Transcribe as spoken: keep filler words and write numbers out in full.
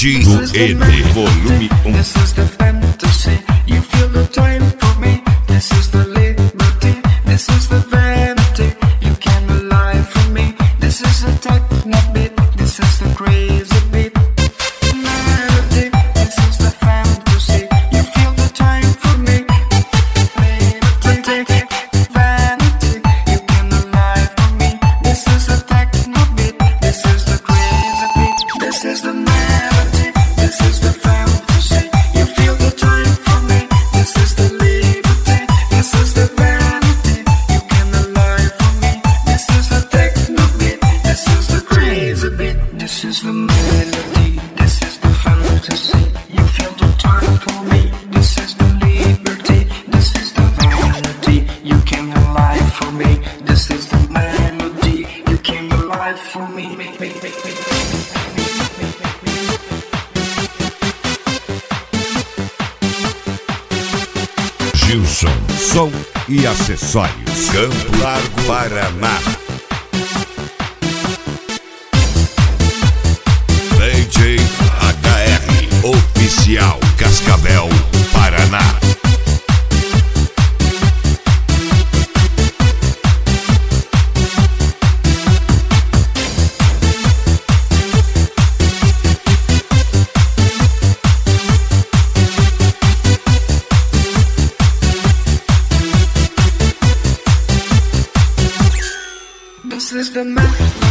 Dino N, volume um. This is the fantasy, you feel the time for me. This is the liberty, this is the vanity. You came alive for me. This is the techno beat, this is the crazy beat. Melody, this is the fantasy, you feel the time for me. Liberty, vanity, you came alive for me. This is the techno beat, this is the crazy beat. This is the melody, this is the fantasy, you feel the time for me. This is the liberty, this is the vanity, you came alive for me. This is the techno beat, this is the crazy beat. This is the melody, this is the fantasy, you feel the time for me. This is the liberty, this is the vanity, you came alive for me. This is the melody, you came alive for me. Gilson, som e acessórios. Campo Largo, Paraná. D J H R, oficial Cascavel, Paraná. This is the melody.